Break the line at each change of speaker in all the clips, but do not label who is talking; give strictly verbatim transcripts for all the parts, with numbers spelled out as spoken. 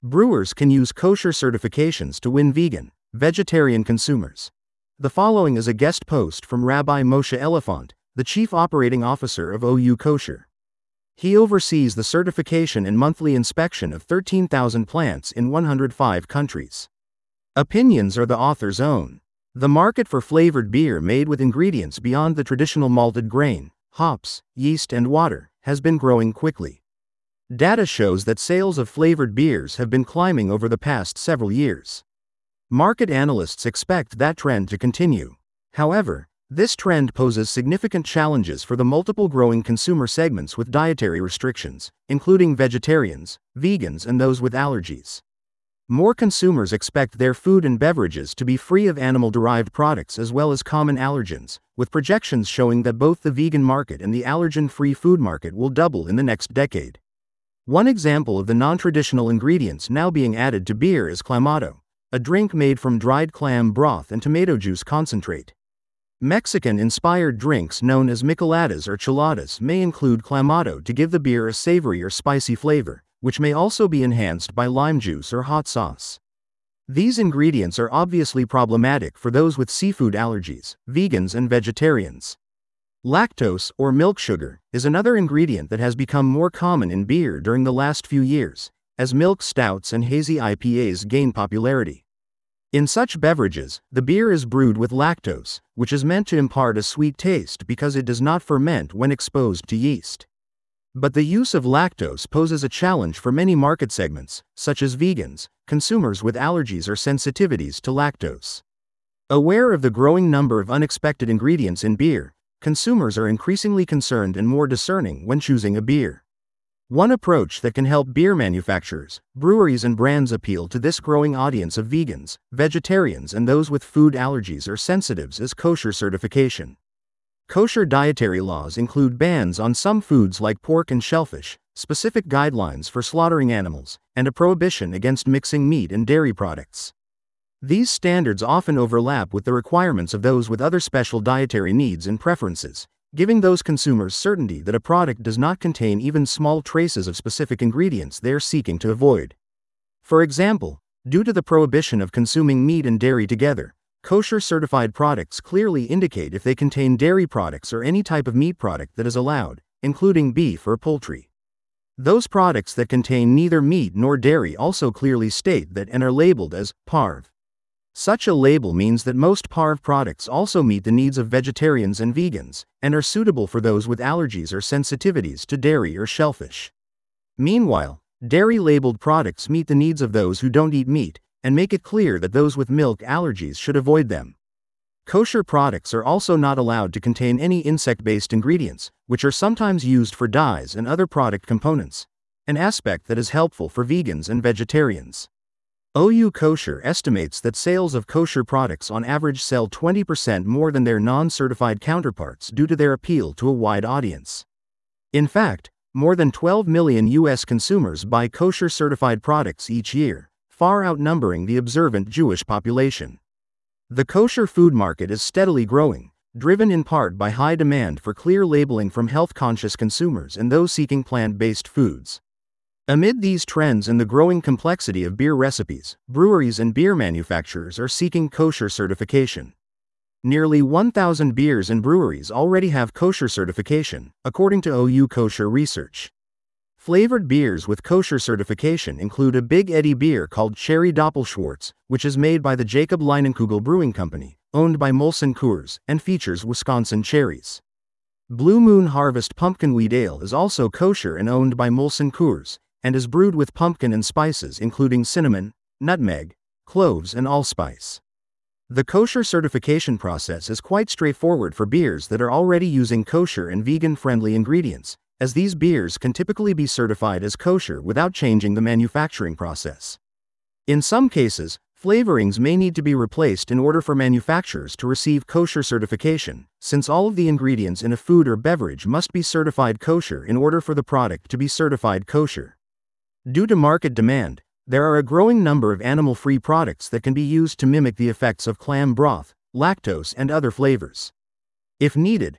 Brewers can use kosher certifications to win vegan, vegetarian consumers. The following is a guest post from Rabbi Moshe Elephant, the Chief Operating Officer of O U Kosher. He oversees the certification and monthly inspection of thirteen thousand plants in one hundred five countries. Opinions are the author's own. The market for flavored beer made with ingredients beyond the traditional malted grain, hops, yeast and water, has been growing quickly. Data shows that sales of flavored beers have been climbing over the past several years. Market analysts expect that trend to continue. However, this trend poses significant challenges for the multiple growing consumer segments with dietary restrictions, including vegetarians, vegans and those with allergies. More consumers expect their food and beverages to be free of animal-derived products as well as common allergens, with projections showing that both the vegan market and the allergen-free food market will double in the next decade. One example of the non-traditional ingredients now being added to beer is clamato, a drink made from dried clam broth and tomato juice concentrate. Mexican-inspired drinks known as micheladas or cheladas may include clamato to give the beer a savory or spicy flavor, which may also be enhanced by lime juice or hot sauce. These ingredients are obviously problematic for those with seafood allergies, vegans and vegetarians. Lactose, or milk sugar, is another ingredient that has become more common in beer during the last few years, as milk stouts and hazy I P As gain popularity. In such beverages, the beer is brewed with lactose, which is meant to impart a sweet taste because it does not ferment when exposed to yeast. But the use of lactose poses a challenge for many market segments, such as vegans, consumers with allergies or sensitivities to lactose. Aware of the growing number of unexpected ingredients in beer, consumers are increasingly concerned and more discerning when choosing a beer. One approach that can help beer manufacturers, breweries and brands appeal to this growing audience of vegans, vegetarians and those with food allergies or sensitives is kosher certification. Kosher dietary laws include bans on some foods like pork and shellfish, specific guidelines for slaughtering animals, and a prohibition against mixing meat and dairy products. These standards often overlap with the requirements of those with other special dietary needs and preferences, giving those consumers certainty that a product does not contain even small traces of specific ingredients they are seeking to avoid. For example, due to the prohibition of consuming meat and dairy together, kosher-certified products clearly indicate if they contain dairy products or any type of meat product that is allowed, including beef or poultry. Those products that contain neither meat nor dairy also clearly state that and are labeled as parve. Such a label means that most parve products also meet the needs of vegetarians and vegans, and are suitable for those with allergies or sensitivities to dairy or shellfish. Meanwhile, dairy-labeled products meet the needs of those who don't eat meat, and make it clear that those with milk allergies should avoid them. Kosher products are also not allowed to contain any insect-based ingredients, which are sometimes used for dyes and other product components, an aspect that is helpful for vegans and vegetarians. O U Kosher estimates that sales of kosher products on average sell twenty percent more than their non-certified counterparts due to their appeal to a wide audience. In fact, more than twelve million U S consumers buy kosher-certified products each year, far outnumbering the observant Jewish population. The kosher food market is steadily growing, driven in part by high demand for clear labeling from health-conscious consumers and those seeking plant-based foods. Amid these trends and the growing complexity of beer recipes, breweries and beer manufacturers are seeking kosher certification. Nearly one thousand beers and breweries already have kosher certification, according to O U Kosher research. Flavored beers with kosher certification include a Big Eddy beer called Cherry Doppelschwarz, which is made by the Jacob Leinenkugel Brewing Company, owned by Molson Coors, and features Wisconsin cherries. Blue Moon Harvest Pumpkin Wheat Ale is also kosher and owned by Molson Coors, and is brewed with pumpkin and spices including cinnamon, nutmeg, cloves and allspice. The kosher certification process is quite straightforward for beers that are already using kosher and vegan-friendly ingredients, as these beers can typically be certified as kosher without changing the manufacturing process. In some cases, flavorings may need to be replaced in order for manufacturers to receive kosher certification, since all of the ingredients in a food or beverage must be certified kosher in order for the product to be certified kosher. Due to market demand, there are a growing number of animal-free products that can be used to mimic the effects of clam broth, lactose and other flavors. If needed,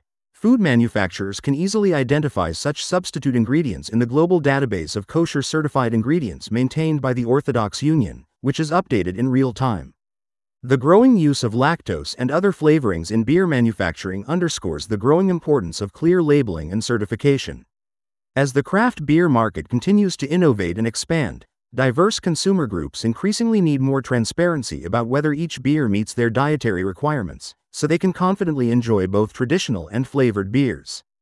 Food manufacturers can easily identify such substitute ingredients in the global database of kosher-certified ingredients maintained by the Orthodox Union, which is updated in real time. The growing use of lactose and other flavorings in beer manufacturing underscores the growing importance of clear labeling and certification. As the craft beer market continues to innovate and expand, diverse consumer groups increasingly need more transparency about whether each beer meets their dietary requirements, so they can confidently enjoy both traditional and flavored beers.